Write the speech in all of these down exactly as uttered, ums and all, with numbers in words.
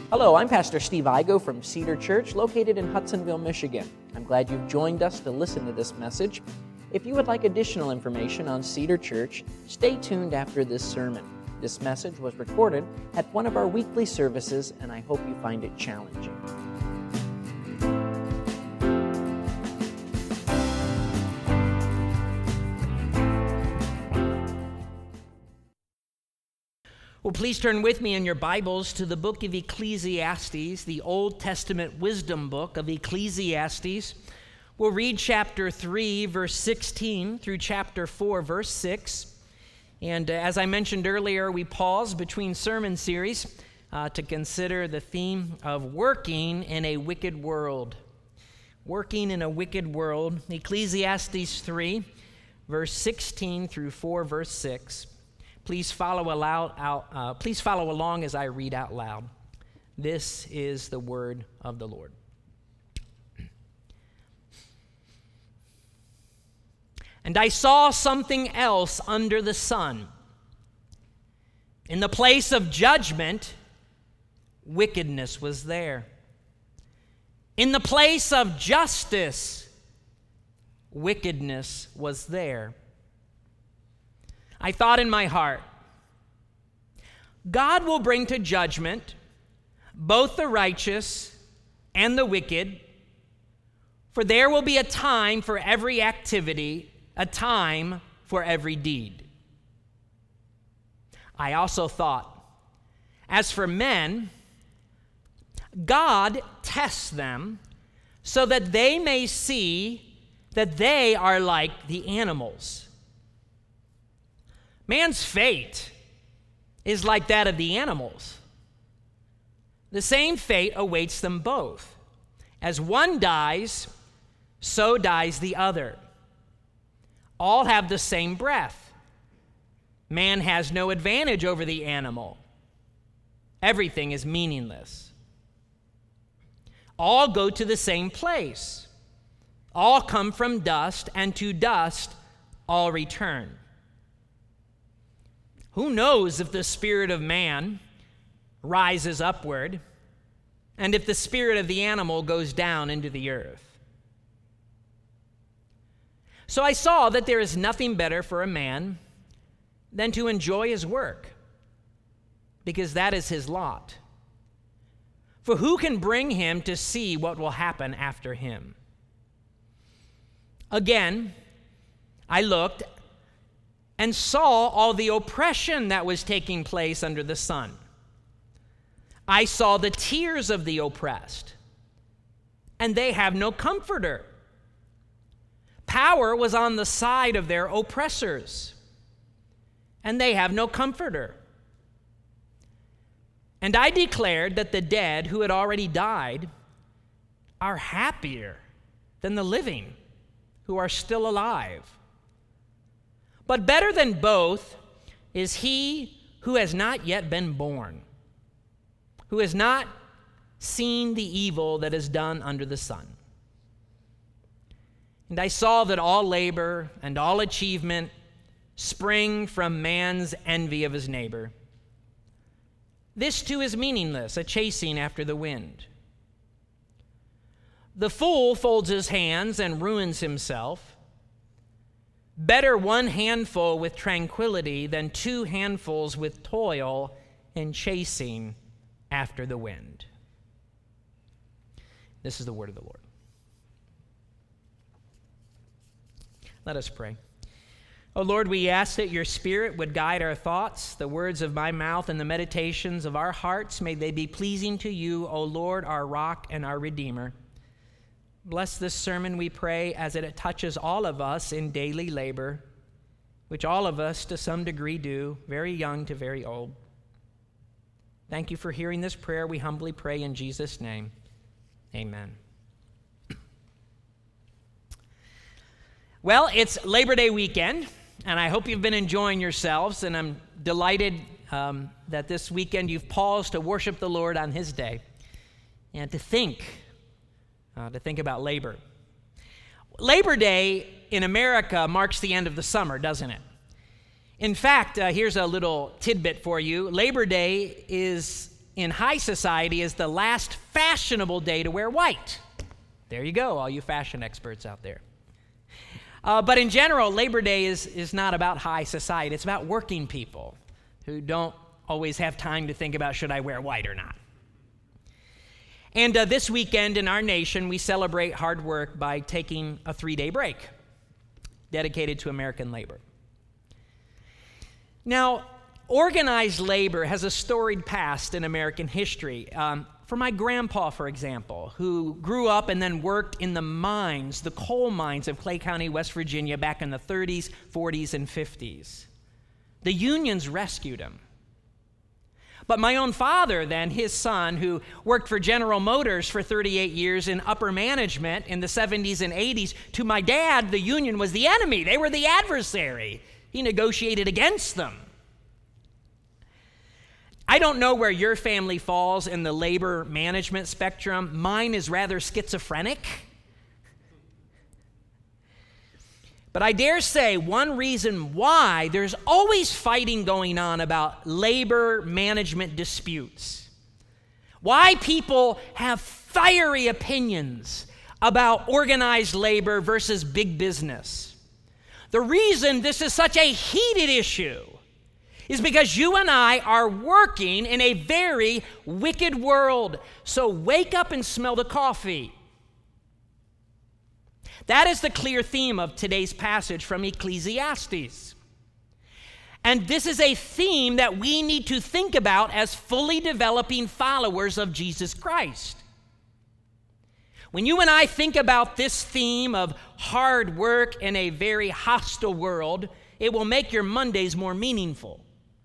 Hello, I'm Pastor Steve Igo from Cedar Church, located in Hudsonville, Michigan. I'm glad you've joined us to listen to this message. If you would like additional information on Cedar Church, stay tuned after this sermon. This message was recorded at one of our weekly services, and I hope you find it challenging. Well, please turn with me in your Bibles to the book of Ecclesiastes, the Old Testament wisdom book of Ecclesiastes. We'll read chapter three, verse sixteen, through chapter four, verse six. And uh, as I mentioned earlier, we pause between sermon series uh, to consider the theme of working in a wicked world. Working in a wicked world. Ecclesiastes three, verse sixteen through four, verse six. Please follow, aloud, out, uh, please follow along as I read out loud. This is the word of the Lord. And I saw something else under the sun. In the place of judgment, wickedness was there. In the place of justice, wickedness was there. I thought in my heart, God will bring to judgment both the righteous and the wicked, for there will be a time for every activity, a time for every deed. I also thought, as for men, God tests them so that they may see that they are like the animals. Man's fate is like that of the animals. The same fate awaits them both. As one dies, so dies the other. All have the same breath. Man has no advantage over the animal. Everything is meaningless. All go to the same place. All come from dust, and to dust all return. Who knows if the spirit of man rises upward, and if the spirit of the animal goes down into the earth? So I saw that there is nothing better for a man than to enjoy his work, because that is his lot. For who can bring him to see what will happen after him? Again, I looked and saw all the oppression that was taking place under the sun. I saw the tears of the oppressed, and they have no comforter. Power was on the side of their oppressors, and they have no comforter. And I declared that the dead who had already died are happier than the living who are still alive. But better than both is he who has not yet been born, who has not seen the evil that is done under the sun. And I saw that all labor and all achievement spring from man's envy of his neighbor. This too is meaningless, a chasing after the wind. The fool folds his hands and ruins himself. Better one handful with tranquility than two handfuls with toil and chasing after the wind. This is the word of the Lord. Let us pray. Oh Lord, we ask that your Spirit would guide our thoughts, the words of my mouth and the meditations of our hearts. May they be pleasing to you, O Lord, our rock and our Redeemer. Bless this sermon, we pray, as it touches all of us in daily labor, which all of us to some degree do, very young to very old. Thank you for hearing this prayer. We humbly pray in Jesus' name. Amen. Well, it's Labor Day weekend, and I hope you've been enjoying yourselves, and I'm delighted um, that this weekend you've paused to worship the Lord on his day and to think Uh, to think about labor. Labor Day in America marks the end of the summer, doesn't it? In fact, uh, here's a little tidbit for you. Labor Day is in high society is the last fashionable day to wear white. There you go, all you fashion experts out there. Uh, but in general, Labor Day is, is not about high society. It's about working people who don't always have time to think about, should I wear white or not? And uh, this weekend in our nation, we celebrate hard work by taking a three-day break dedicated to American labor. Now, organized labor has a storied past in American history. Um, for my grandpa, for example, who grew up and then worked in the mines, the coal mines of Clay County, West Virginia, back in the thirties, forties, and fifties. The unions rescued him. But my own father, then, his son, who worked for General Motors for thirty-eight years in upper management in the seventies and eighties, to my dad, the union was the enemy. They were the adversary. He negotiated against them. I don't know where your family falls in the labor management spectrum. Mine is rather schizophrenic. But I dare say one reason why there's always fighting going on about labor management disputes, why people have fiery opinions about organized labor versus big business. The reason this is such a heated issue is because you and I are working in a very wicked world. So wake up and smell the coffee. That is the clear theme of today's passage from Ecclesiastes. And this is a theme that we need to think about as fully developing followers of Jesus Christ. When you and I think about this theme of hard work in a very hostile world, it will make your Mondays more meaningful.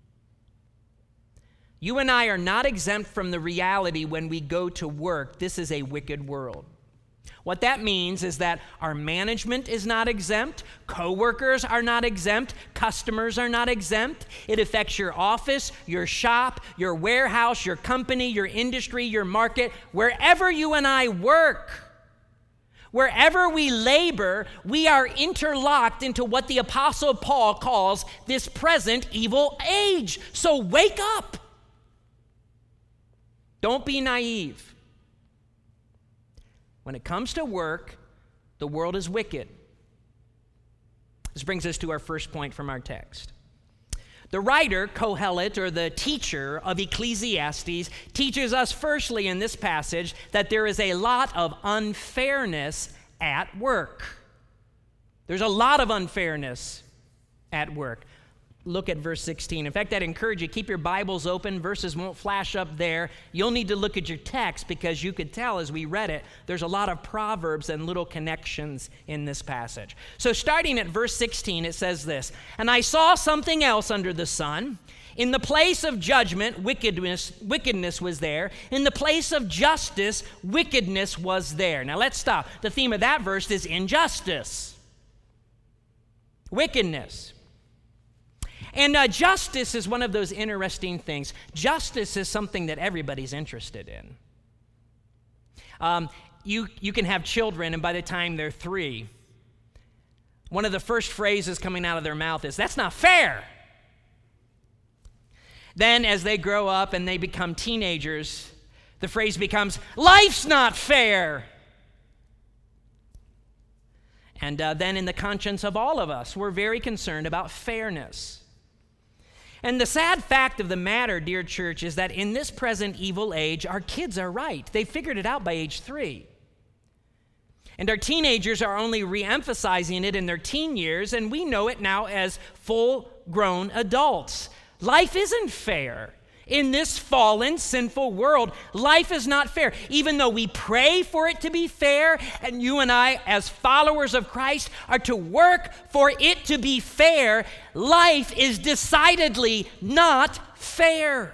You and I are not exempt from the reality when we go to work. This is a wicked world. What that means is that our management is not exempt, coworkers are not exempt, customers are not exempt. It affects your office, your shop, your warehouse, your company, your industry, your market, wherever you and I work. Wherever we labor, we are interlocked into what the Apostle Paul calls this present evil age. So wake up. Don't be naive. When it comes to work, the world is wicked. This brings us to our first point from our text. The writer, Kohelet, or the teacher of Ecclesiastes, teaches us firstly in this passage that there is a lot of unfairness at work. There's a lot of unfairness at work. Look at verse sixteen. In fact, I'd encourage you, keep your Bibles open. Verses won't flash up there. You'll need to look at your text because you could tell as we read it, there's a lot of proverbs and little connections in this passage. So starting at verse sixteen, it says this, "And I saw something else under the sun. In the place of judgment, wickedness, wickedness was there. In the place of justice, wickedness was there." Now let's stop. The theme of that verse is injustice, wickedness. And uh, justice is one of those interesting things. Justice is something that everybody's interested in. Um, you, you can have children, and by the time they're three, one of the first phrases coming out of their mouth is, "That's not fair." Then as they grow up and they become teenagers, the phrase becomes, "Life's not fair." And uh, then in the conscience of all of us, we're very concerned about fairness. And the sad fact of the matter, dear church, is that in this present evil age, our kids are right. They figured it out by age three. And our teenagers are only re-emphasizing it in their teen years, and we know it now as full-grown adults. Life isn't fair. In this fallen, sinful world, life is not fair. Even though we pray for it to be fair, and you and I, as followers of Christ, are to work for it to be fair, life is decidedly not fair.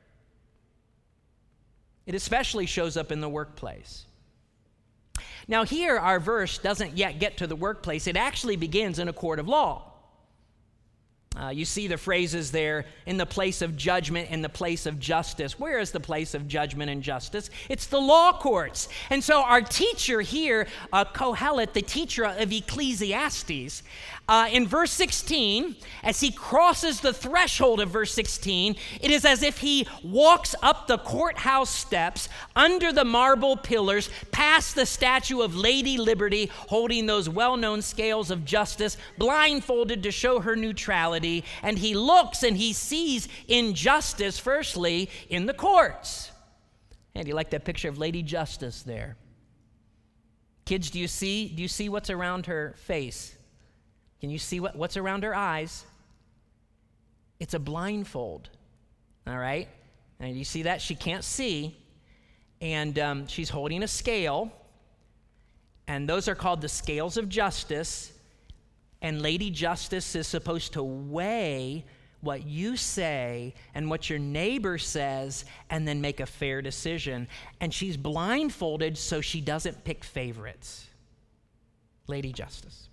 It especially shows up in the workplace. Now here, our verse doesn't yet get to the workplace. It actually begins in a court of law. Uh, you see the phrases there, in the place of judgment, in the place of justice. Where is the place of judgment and justice? It's the law courts. And so our teacher here, uh, Kohelet, the teacher of Ecclesiastes, uh, in verse sixteen, as he crosses the threshold of verse sixteen, it is as if he walks up the courthouse steps, under the marble pillars, past the statue of Lady Liberty, holding those well-known scales of justice, blindfolded to show her neutrality, and he looks and he sees injustice, firstly, in the courts. And you like that picture of Lady Justice there? Kids, do you see, do you see what's around her face? Can you see what, what's around her eyes? It's a blindfold, all right? And you see that? She can't see, and um, she's holding a scale, and those are called the scales of justice, and Lady Justice is supposed to weigh what you say and what your neighbor says and then make a fair decision. And she's blindfolded so she doesn't pick favorites. Lady Justice.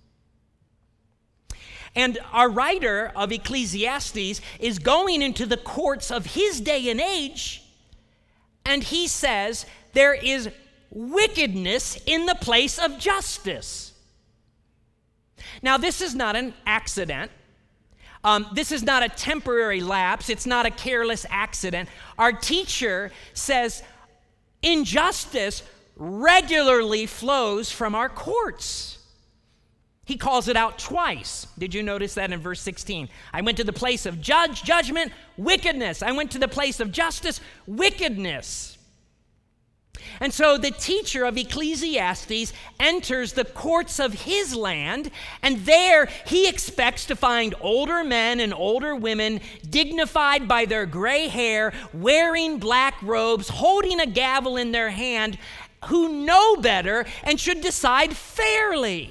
And our writer of Ecclesiastes is going into the courts of his day and age, and he says there is wickedness in the place of justice. Now, this is not an accident. Um, this is not a temporary lapse. It's not a careless accident. Our teacher says injustice regularly flows from our courts. He calls it out twice. Did you notice that in verse sixteen? I went to the place of judge, judgment, wickedness. I went to the place of justice, wickedness. And so the teacher of Ecclesiastes enters the courts of his land, and there he expects to find older men and older women, dignified by their gray hair, wearing black robes, holding a gavel in their hand, who know better and should decide fairly.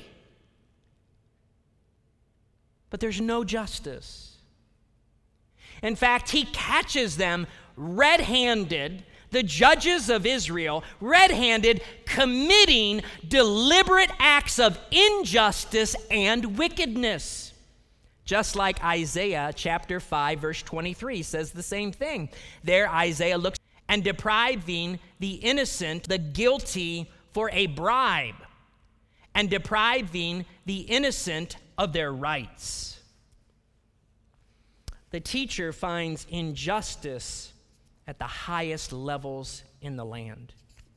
But there's no justice. In fact, he catches them red-handed, the judges of Israel, red-handed, committing deliberate acts of injustice and wickedness. Just like Isaiah chapter five, verse twenty-three says the same thing. There Isaiah looks and depriving the innocent, the guilty, for a bribe, and depriving the innocent of their rights. The teacher finds injustice at the highest levels in the land.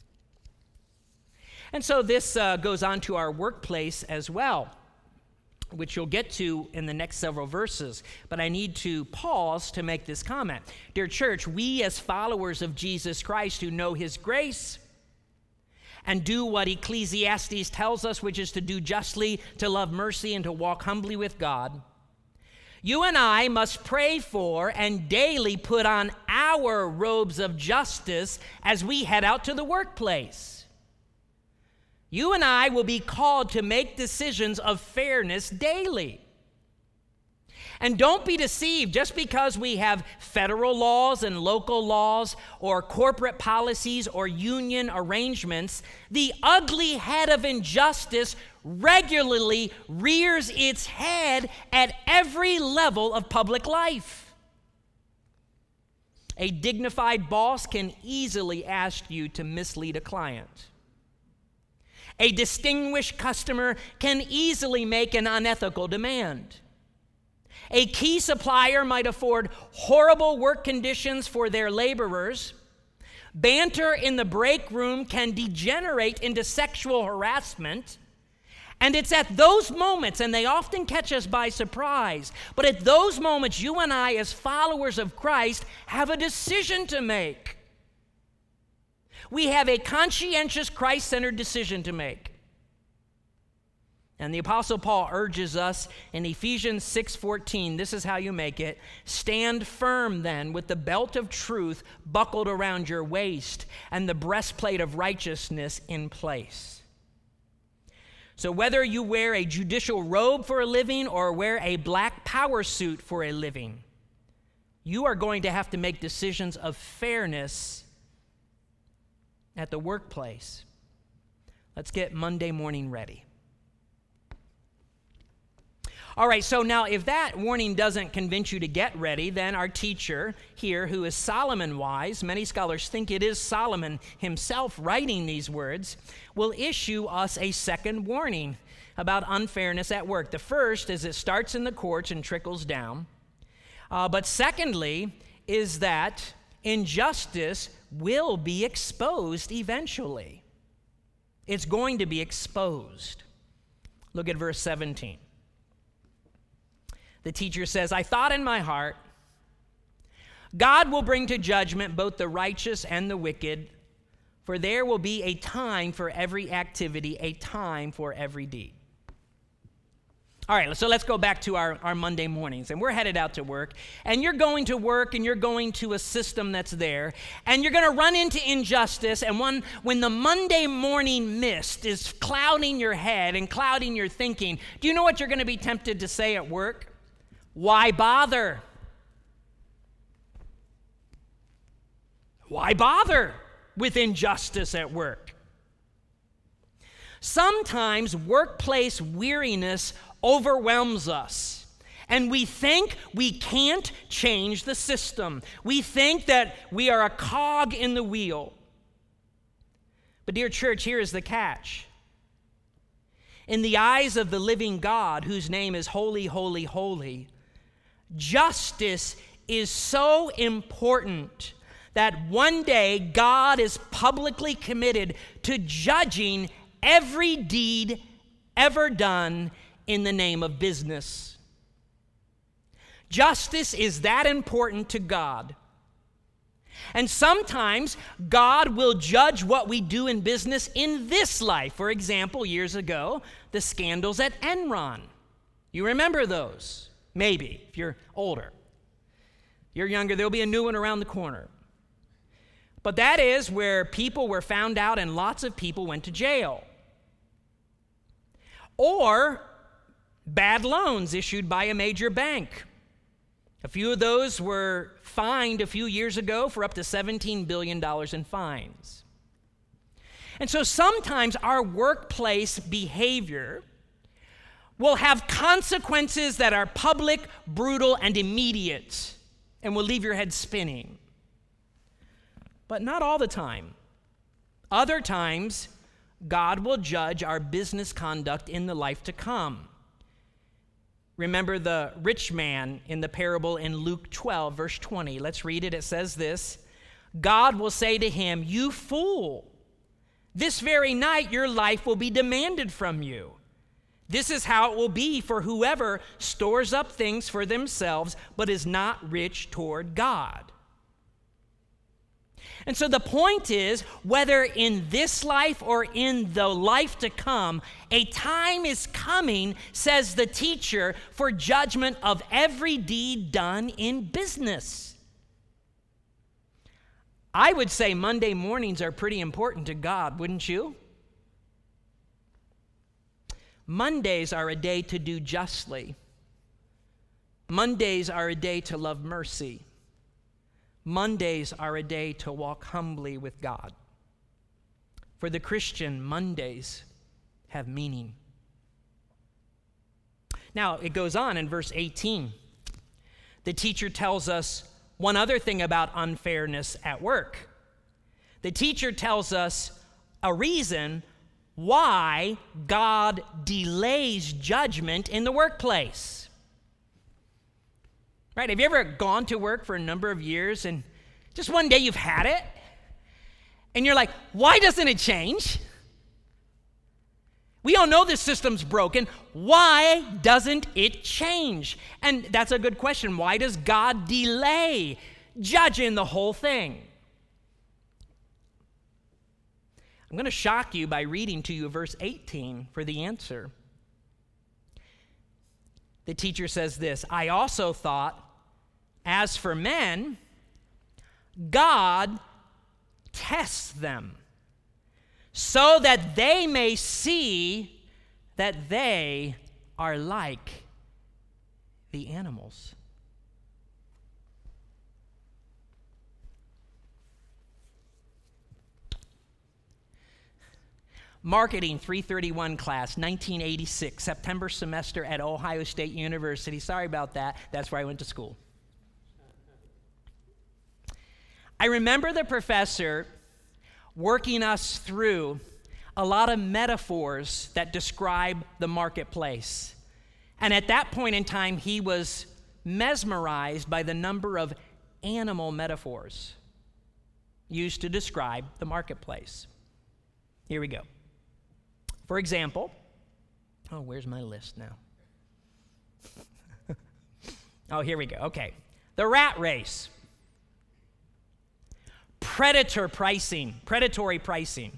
And so this uh, goes on to our workplace as well, which you'll get to in the next several verses. But I need to pause to make this comment. Dear church, we as followers of Jesus Christ who know his grace and do what Ecclesiastes tells us, which is to do justly, to love mercy, and to walk humbly with God, you and I must pray for and daily put on our robes of justice as we head out to the workplace. You and I will be called to make decisions of fairness daily. And don't be deceived, just because we have federal laws and local laws or corporate policies or union arrangements, the ugly head of injustice regularly rears its head at every level of public life. A dignified boss can easily ask you to mislead a client. A distinguished customer can easily make an unethical demand. A key supplier might afford horrible work conditions for their laborers. Banter in the break room can degenerate into sexual harassment. And it's at those moments, and they often catch us by surprise, but at those moments, you and I, as followers of Christ, have a decision to make. We have a conscientious, Christ-centered decision to make. And the Apostle Paul urges us in Ephesians six fourteen, this is how you make it. Stand firm then with the belt of truth buckled around your waist and the breastplate of righteousness in place. So whether you wear a judicial robe for a living or wear a black power suit for a living, you are going to have to make decisions of fairness at the workplace. Let's get Monday morning ready. All right, so now if that warning doesn't convince you to get ready, then our teacher here, who is Solomon wise, many scholars think it is Solomon himself writing these words, will issue us a second warning about unfairness at work. The first is it starts in the courts and trickles down. Uh, but secondly is that injustice will be exposed eventually. It's going to be exposed. Look at verse seventeen. The teacher says, I thought in my heart, God will bring to judgment both the righteous and the wicked, for there will be a time for every activity, a time for every deed. All right, so let's go back to our, our Monday mornings, and we're headed out to work, and you're going to work, and you're going to a system that's there, and you're going to run into injustice, and one, when the Monday morning mist is clouding your head and clouding your thinking, do you know what you're going to be tempted to say at work? Why bother? Why bother with injustice at work? Sometimes workplace weariness overwhelms us, and we think we can't change the system. We think that we are a cog in the wheel. But dear church, here is the catch. In the eyes of the living God, whose name is Holy, Holy, Holy, justice is so important that one day God is publicly committed to judging every deed ever done in the name of business. Justice is that important to God. And sometimes God will judge what we do in business in this life. For example, years ago, the scandals at Enron. You remember those? Maybe, if you're older. If you're younger, there'll be a new one around the corner. But that is where people were found out and lots of people went to jail. Or bad loans issued by a major bank. A few of those were fined a few years ago for up to seventeen billion dollars in fines. And so sometimes our workplace behavior will have consequences that are public, brutal, and immediate, and will leave your head spinning. But not all the time. Other times, God will judge our business conduct in the life to come. Remember the rich man in the parable in Luke twelve, verse twenty. Let's read it. It says this, God will say to him, you fool, this very night your life will be demanded from you. This is how it will be for whoever stores up things for themselves, but is not rich toward God. And so the point is, whether in this life or in the life to come, a time is coming, says the teacher, for judgment of every deed done in business. I would say Monday mornings are pretty important to God, wouldn't you? Mondays are a day to do justly. Mondays are a day to love mercy. Mondays are a day to walk humbly with God. For the Christian, Mondays have meaning. Now, it goes on in verse eighteen. The teacher tells us one other thing about unfairness at work. The teacher tells us a reason why God delays judgment in the workplace. Right? Have you ever gone to work for a number of years and just one day you've had it and you're like, why doesn't it change? We all know this system's broken. Why doesn't it change? And that's a good question. Why does God delay judging the whole thing? I'm going to shock you by reading to you verse eighteen for the answer. The teacher says this, I also thought, as for men, God tests them so that they may see that they are like the animals. Marketing three thirty-one class, nineteen eighty-six, September semester at Ohio State University. Sorry about that. That's where I went to school. I remember the professor working us through a lot of metaphors that describe the marketplace. And at that point in time, he was mesmerized by the number of animal metaphors used to describe the marketplace. Here we go. For example, oh, where's my list now? Oh, here we go. Okay. The rat race. Predator pricing, predatory pricing.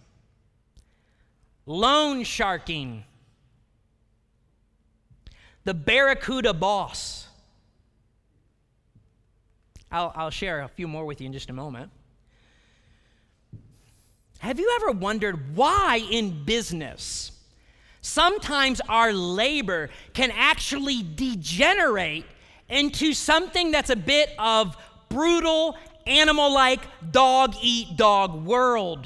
Loan sharking. The barracuda boss. I'll, I'll share a few more with you in just a moment. Have you ever wondered why in business sometimes our labor can actually degenerate into something that's a bit of brutal, animal-like, dog-eat-dog world?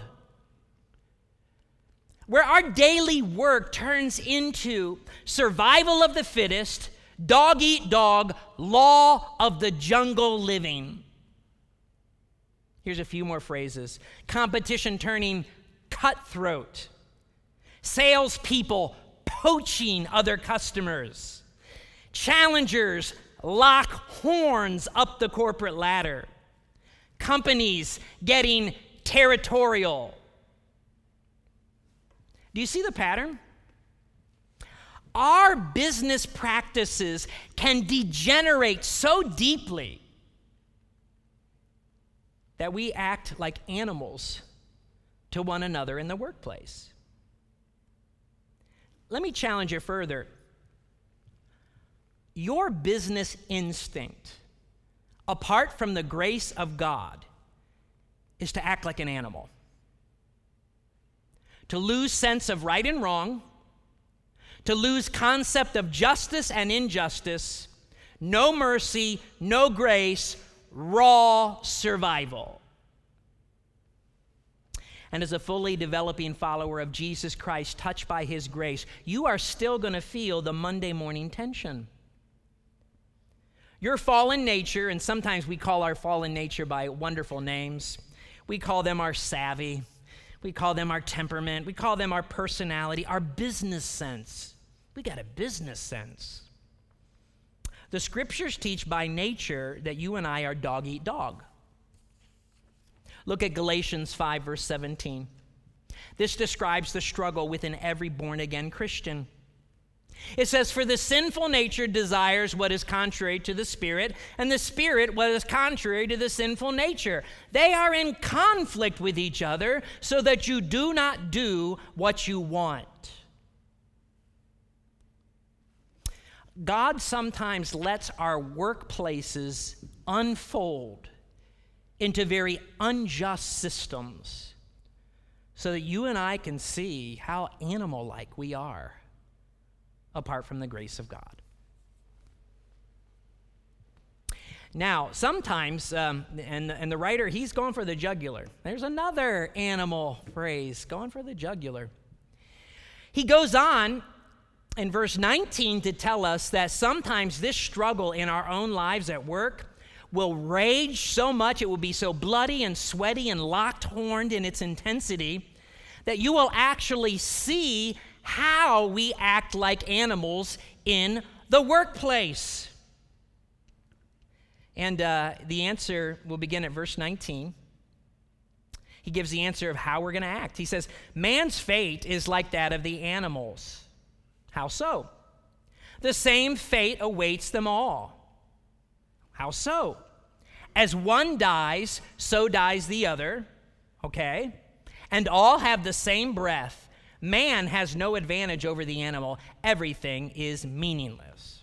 Where our daily work turns into survival of the fittest, dog-eat-dog, law of the jungle living. Here's a few more phrases. Competition turning cutthroat. Salespeople poaching other customers. Challengers lock horns up the corporate ladder. Companies getting territorial. Do you see the pattern? Our business practices can degenerate so deeply that we act like animals to one another in the workplace. Let me challenge you further. Your business instinct, apart from the grace of God, is to act like an animal. To lose sense of right and wrong, to lose concept of justice and injustice, no mercy, no grace, raw survival. And as a fully developing follower of Jesus Christ, touched by his grace, you are still going to feel the Monday morning tension. Your fallen nature, and sometimes we call our fallen nature by wonderful names. We call them our savvy. We call them our temperament. We call them our personality, our business sense. We got a business sense. The scriptures teach by nature that you and I are dog eat dog. Look at Galatians five, verse seventeen. This describes the struggle within every born-again Christian. It says, "For the sinful nature desires what is contrary to the Spirit, and the Spirit what is contrary to the sinful nature. They are in conflict with each other, so that you do not do what you want." God sometimes lets our workplaces unfold into very unjust systems so that you and I can see how animal-like we are apart from the grace of God. Now, sometimes, um, and, and the writer, he's going for the jugular. There's another animal phrase, going for the jugular. He goes on in verse nineteen to tell us that sometimes this struggle in our own lives at work will rage so much, it will be so bloody and sweaty and locked-horned in its intensity that you will actually see how we act like animals in the workplace. And uh, the answer will begin at verse nineteen. He gives the answer of how we're going to act. He says, "Man's fate is like that of the animals." How so? "The same fate awaits them all." How so? "As one dies, so dies the other." Okay? "And all have the same breath. Man has no advantage over the animal. Everything is meaningless."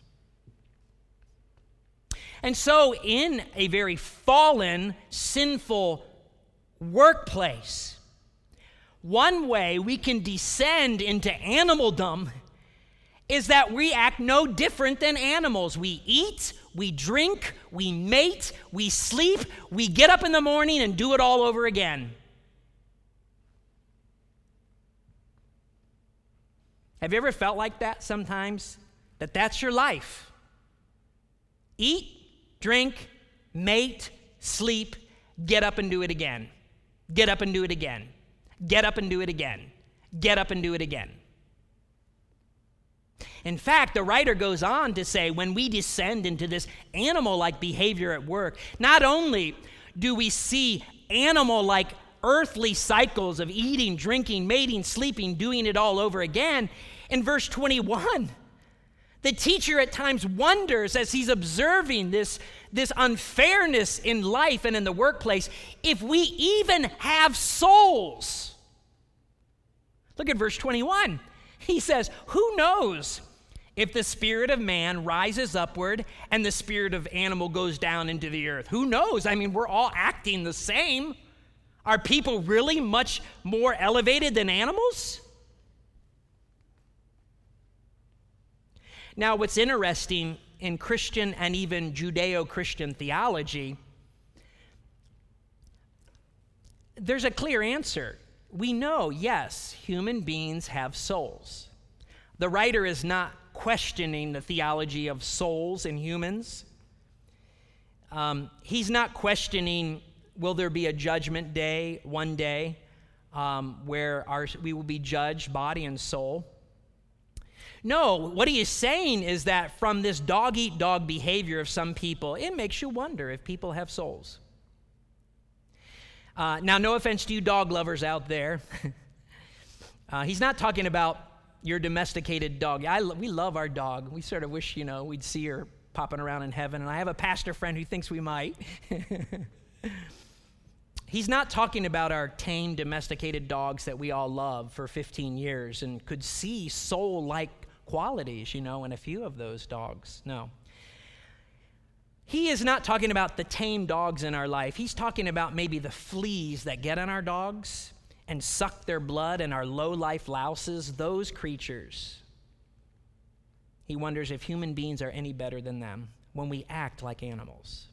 And so, in a very fallen, sinful workplace, one way we can descend into animaldom is that we act no different than animals. We eat, we drink, we mate, we sleep, we get up in the morning and do it all over again. Have you ever felt like that sometimes? That that's your life. Eat, drink, mate, sleep, get up and do it again. Get up and do it again. Get up and do it again. Get up and do it again. In fact, the writer goes on to say, when we descend into this animal-like behavior at work, not only do we see animal-like earthly cycles of eating, drinking, mating, sleeping, doing it all over again, in verse twenty-one, the teacher at times wonders as he's observing this, this unfairness in life and in the workplace, if we even have souls. Look at verse twenty-one. He says, who knows if the spirit of man rises upward and the spirit of animal goes down into the earth? Who knows? I mean, we're all acting the same. Are people really much more elevated than animals? Now, what's interesting in Christian and even Judeo-Christian theology, there's a clear answer. We know, yes, human beings have souls. The writer is not questioning the theology of souls in humans. Um, he's not questioning, will there be a judgment day one day um, where our, we will be judged, body and soul? No, what he is saying is that from this dog-eat-dog behavior of some people, it makes you wonder if people have souls. Uh, now, no offense to you dog lovers out there. uh, he's not talking about your domesticated dog. I, we love our dog. We sort of wish, you know, we'd see her popping around in heaven, and I have a pastor friend who thinks we might. He's not talking about our tame, domesticated dogs that we all love for fifteen years and could see soul-like qualities, you know, in a few of those dogs. No. He is not talking about the tame dogs in our life. He's talking about maybe the fleas that get on our dogs and suck their blood, and our low-life louses, those creatures. He wonders if human beings are any better than them when we act like animals.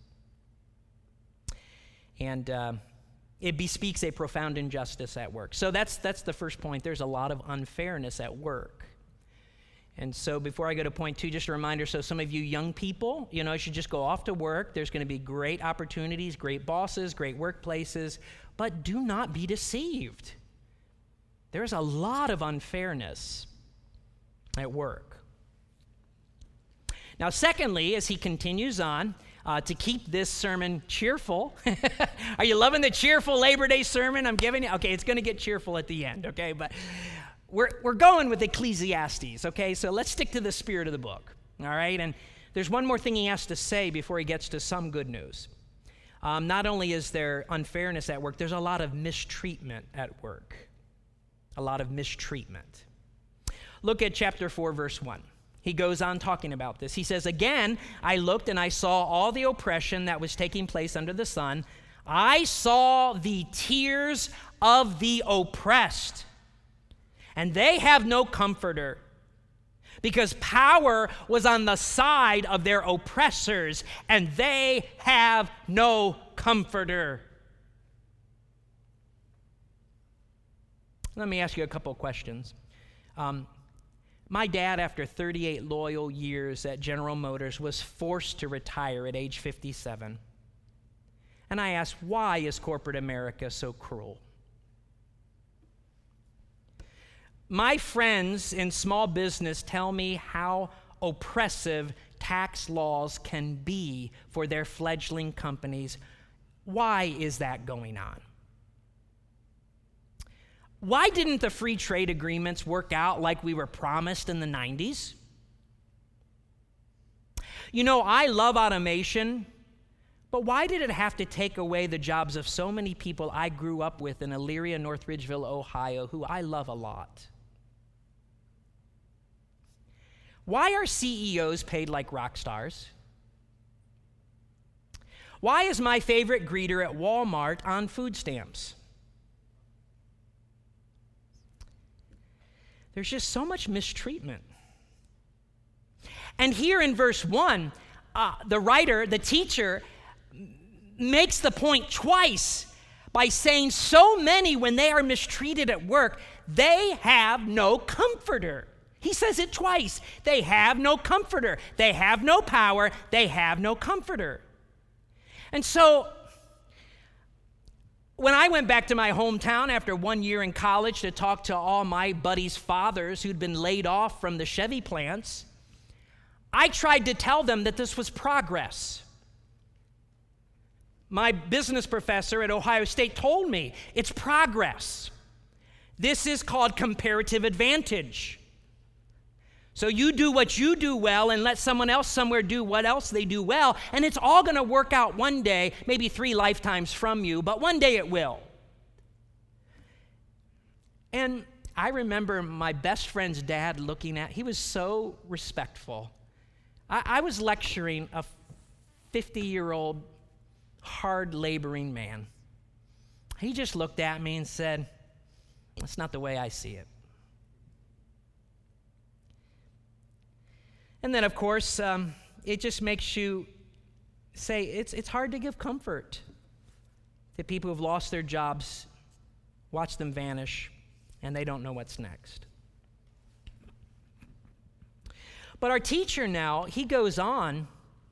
And uh, it bespeaks a profound injustice at work. So that's that's the first point. There's a lot of unfairness at work. And so before I go to point two, just a reminder, so some of you young people, you know, you should just go off to work. There's going to be great opportunities, great bosses, great workplaces, but do not be deceived. There's a lot of unfairness at work. Now, secondly, as he continues on, uh, to keep this sermon cheerful, are you loving the cheerful Labor Day sermon I'm giving you? Okay, it's going to get cheerful at the end, okay, but We're we're going with Ecclesiastes, okay? So let's stick to the spirit of the book, all right? And there's one more thing he has to say before he gets to some good news. Um, not only is there unfairness at work, there's a lot of mistreatment at work. A lot of mistreatment. Look at chapter four, verse one. He goes on talking about this. He says, again, I looked and I saw all the oppression that was taking place under the sun. I saw the tears of the oppressed, and they have no comforter, because power was on the side of their oppressors, and they have no comforter. Let me ask you a couple questions. Um, my dad, after thirty-eight loyal years at General Motors, was forced to retire at age fifty-seven. And I asked, why is corporate America so cruel? My friends in small business tell me how oppressive tax laws can be for their fledgling companies. Why is that going on? Why didn't the free trade agreements work out like we were promised in the nineties? You know, I love automation, but why did it have to take away the jobs of so many people I grew up with in Elyria, North Ridgeville, Ohio, who I love a lot? Why are C E Os paid like rock stars? Why is my favorite greeter at Walmart on food stamps? There's just so much mistreatment. And here in verse one, uh, the writer, the teacher, makes the point twice by saying so many, when they are mistreated at work, they have no comforter. He says it twice. They have no comforter. They have no power. They have no comforter. And so when I went back to my hometown after one year in college to talk to all my buddies' fathers who'd been laid off from the Chevy plants, I tried to tell them that this was progress. My business professor at Ohio State told me it's progress. This is called comparative advantage. So you do what you do well and let someone else somewhere do what else they do well, and it's all going to work out one day, maybe three lifetimes from you, but one day it will. And I remember my best friend's dad looking at, he was so respectful. I, I was lecturing a fifty-year-old hard laboring man. He just looked at me and said, "That's not the way I see it." And then, of course, um, it just makes you say it's it's hard to give comfort to people who've lost their jobs, watch them vanish, and they don't know what's next. But our teacher now, he goes on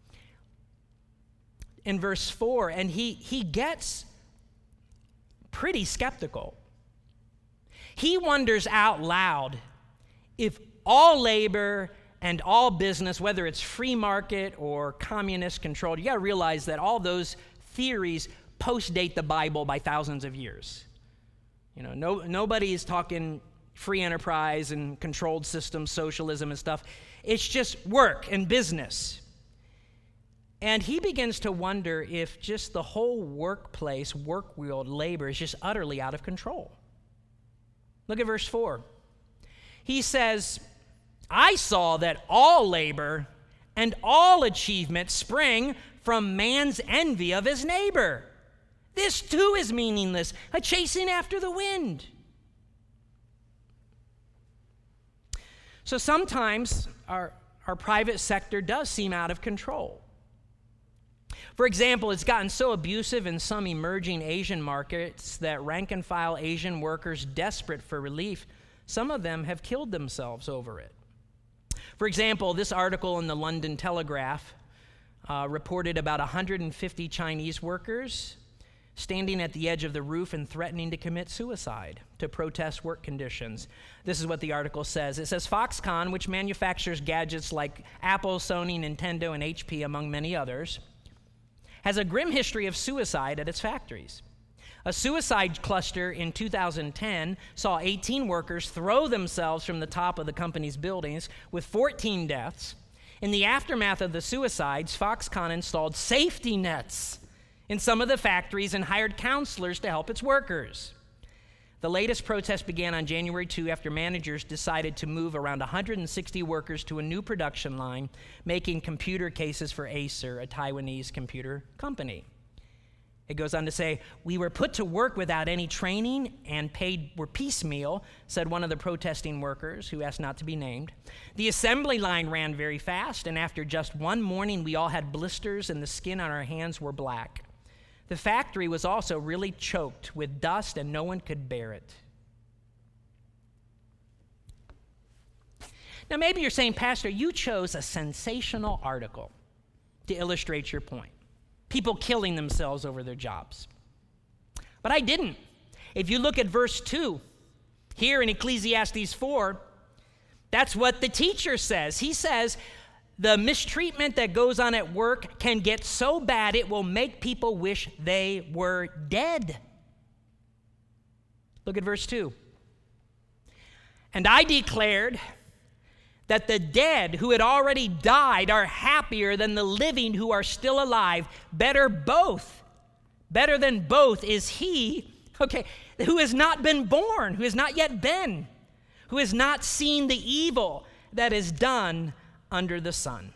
in verse four, and he, he gets pretty skeptical. He wonders out loud if all labor and all business, whether it's free market or communist controlled, you got to realize that all those theories post-date the Bible by thousands of years. You know, no, nobody is talking free enterprise and controlled systems, socialism and stuff. It's just work and business. And he begins to wonder if just the whole workplace, work world, labor is just utterly out of control. Look at verse four. He says, "I saw that all labor and all achievement spring from man's envy of his neighbor. This too is meaningless, a chasing after the wind." So sometimes our, our private sector does seem out of control. For example, it's gotten so abusive in some emerging Asian markets that rank-and-file Asian workers desperate for relief, some of them have killed themselves over it. For example, this article in the London Telegraph uh, reported about one hundred fifty Chinese workers standing at the edge of the roof and threatening to commit suicide to protest work conditions. This is what the article says. It says, Foxconn, which manufactures gadgets like Apple, Sony, Nintendo, and H P, among many others, has a grim history of suicide at its factories. A suicide cluster in two thousand ten saw eighteen workers throw themselves from the top of the company's buildings, with fourteen deaths. In the aftermath of the suicides, Foxconn installed safety nets in some of the factories and hired counselors to help its workers. The latest protest began on January second after managers decided to move around one hundred sixty workers to a new production line, making computer cases for Acer, a Taiwanese computer company. It goes on to say, "We were put to work without any training and paid were piecemeal," said one of the protesting workers, who asked not to be named. "The assembly line ran very fast, and after just one morning, we all had blisters and the skin on our hands were black. The factory was also really choked with dust, and no one could bear it." Now, maybe you're saying, "Pastor, you chose a sensational article to illustrate your point. People killing themselves over their jobs." But I didn't. If you look at verse two, here in Ecclesiastes four, that's what the teacher says. He says, the mistreatment that goes on at work can get so bad it will make people wish they were dead. Look at verse two. "And I declared that the dead who had already died are happier than the living who are still alive. Better both. Better than both is he, okay, who has not been born, who has not yet been, who has not seen the evil that is done under the sun."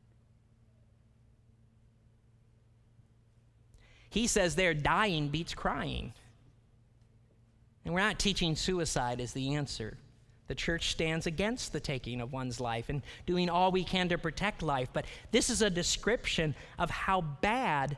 He says there, dying beats crying. And we're not teaching suicide as the answer. The church stands against the taking of one's life and doing all we can to protect life. But this is a description of how bad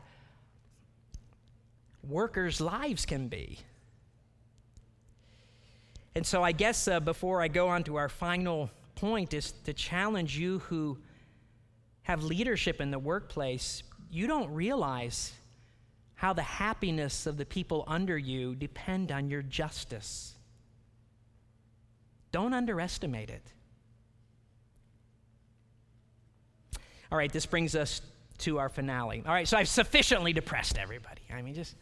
workers' lives can be. And so I guess uh, before I go on to our final point is to challenge you who have leadership in the workplace. You don't realize how the happiness of the people under you depend on your justice. Don't underestimate it. All right, this brings us to our finale. All right, so I've sufficiently depressed everybody. I mean, just...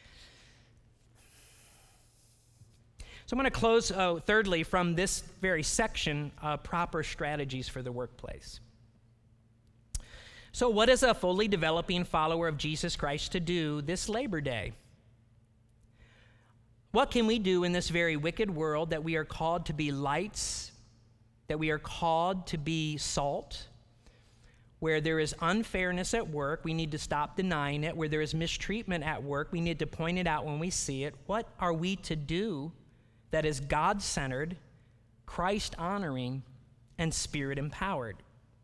So I'm going to close, uh, thirdly, from this very section, uh, proper strategies for the workplace. So what is a fully developing follower of Jesus Christ to do this Labor Day? What can we do in this very wicked world that we are called to be lights, that we are called to be salt? Where there is unfairness at work, we need to stop denying it. Where there is mistreatment at work, we need to point it out when we see it. What are we to do that is God-centered, Christ-honoring, and Spirit-empowered?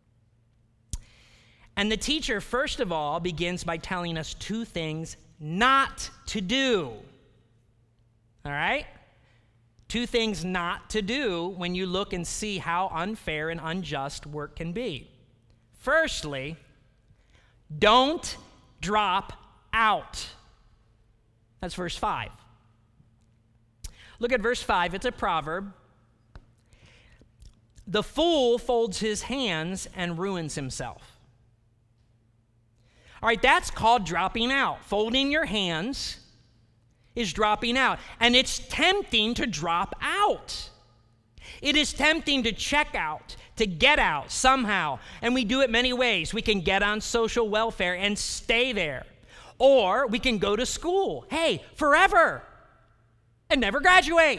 And the teacher, first of all, begins by telling us two things not to do. All right? Two things not to do when you look and see how unfair and unjust work can be. Firstly, don't drop out. That's verse five. Look at verse five. It's a proverb. The fool folds his hands and ruins himself. All right, that's called dropping out. Folding your hands is dropping out. And it's tempting to drop out. It is tempting to check out, to get out somehow. And we do it many ways. We can get on social welfare and stay there. Or we can go to school, hey, forever, and never graduate.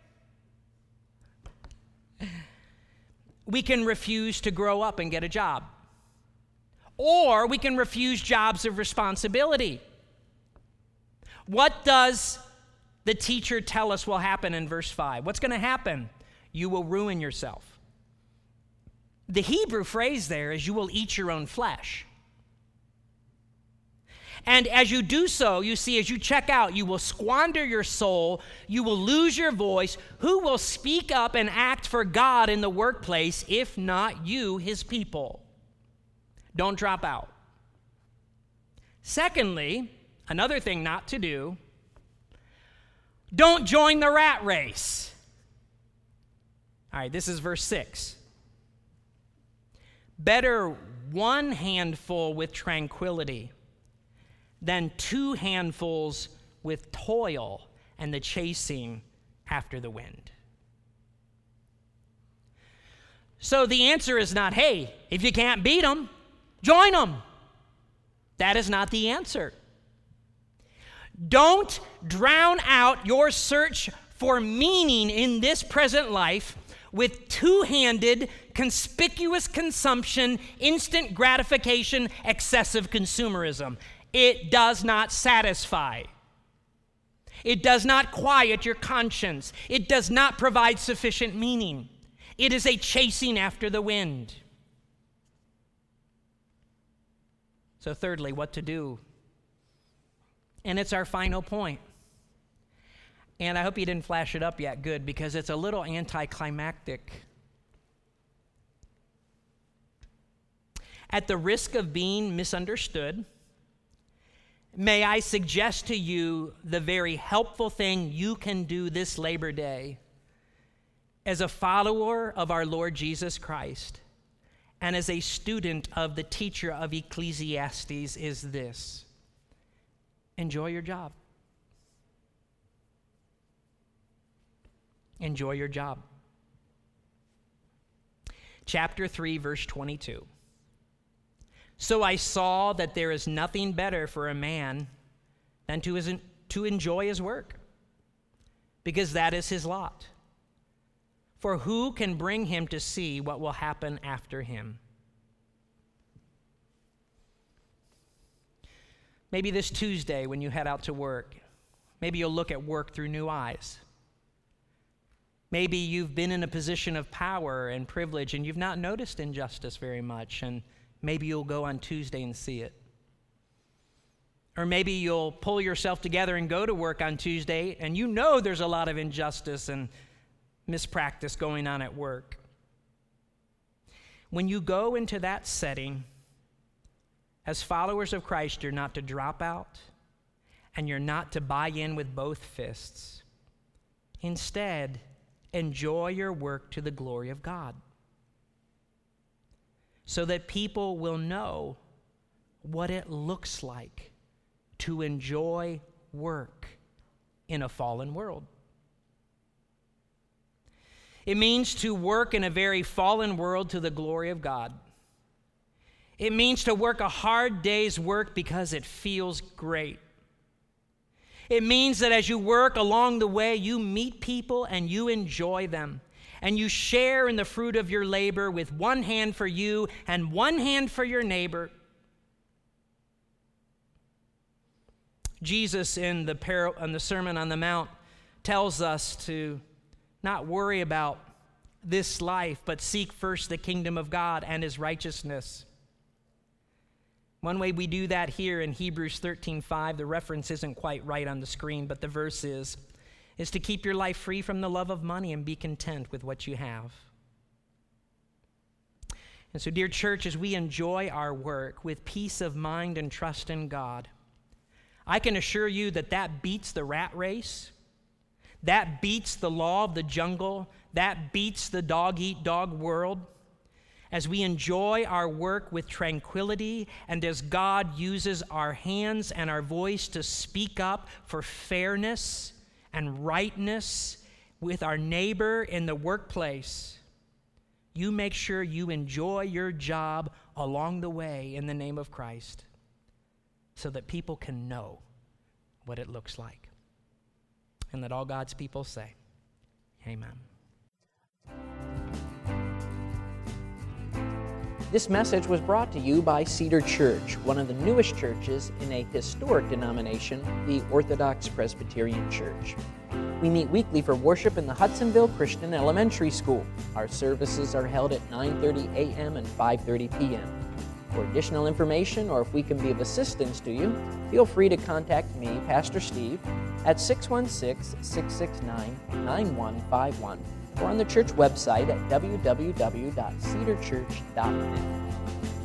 We can refuse to grow up and get a job. Or we can refuse jobs of responsibility. What does the teacher tell us will happen in verse five? What's going to happen? You will ruin yourself. The Hebrew phrase there is you will eat your own flesh. And as you do so, you see, as you check out, you will squander your soul, you will lose your voice. Who will speak up and act for God in the workplace if not you, his people? Don't drop out. Secondly, another thing not to do, don't join the rat race. All right, this is verse six. Better one handful with tranquility than two handfuls with toil and the chasing after the wind. So the answer is not, hey, if you can't beat them, join them. That is not the answer. Don't drown out your search for meaning in this present life with two-handed, conspicuous consumption, instant gratification, excessive consumerism. It does not satisfy. It does not quiet your conscience. It does not provide sufficient meaning. It is a chasing after the wind. So thirdly, what to do? And it's our final point. And I hope you didn't flash it up yet, good, because it's a little anticlimactic. At the risk of being misunderstood, may I suggest to you the very helpful thing you can do this Labor Day as a follower of our Lord Jesus Christ and as a student of the teacher of Ecclesiastes is this: enjoy your job. Enjoy your job. Chapter three, verse twenty-two. So I saw that there is nothing better for a man than to, his, to enjoy his work, because that is his lot. For who can bring him to see what will happen after him? Maybe this Tuesday when you head out to work, maybe you'll look at work through new eyes. Maybe you've been in a position of power and privilege and you've not noticed injustice very much, and maybe you'll go on Tuesday and see it. Or maybe you'll pull yourself together and go to work on Tuesday and you know there's a lot of injustice and mispractice going on at work. When you go into that setting, as followers of Christ, you're not to drop out and you're not to buy in with both fists. Instead, enjoy your work to the glory of God so that people will know what it looks like to enjoy work in a fallen world. It means to work in a very fallen world to the glory of God. It means to work a hard day's work because it feels great. It means that as you work along the way, you meet people and you enjoy them. And you share in the fruit of your labor with one hand for you and one hand for your neighbor. Jesus in the, par- in the Sermon on the Mount tells us to not worry about this life, but seek first the kingdom of God and his righteousness. One way we do that here in Hebrews thirteen five, the reference isn't quite right on the screen, but the verse is, is to keep your life free from the love of money and be content with what you have. And so, dear church, as we enjoy our work with peace of mind and trust in God, I can assure you that that beats the rat race, that beats the law of the jungle, that beats the dog-eat-dog world. As we enjoy our work with tranquility and as God uses our hands and our voice to speak up for fairness and rightness with our neighbor in the workplace, you make sure you enjoy your job along the way in the name of Christ so that people can know what it looks like. And that all God's people say, amen. This message was brought to you by Cedar Church, one of the newest churches in a historic denomination, the Orthodox Presbyterian Church. We meet weekly for worship in the Hudsonville Christian Elementary School. Our services are held at nine thirty a.m. and five thirty p.m. For additional information or if we can be of assistance to you, feel free to contact me, Pastor Steve, at six one six, six six nine, nine one five one. or on the church website at w w w dot cedar church dot net.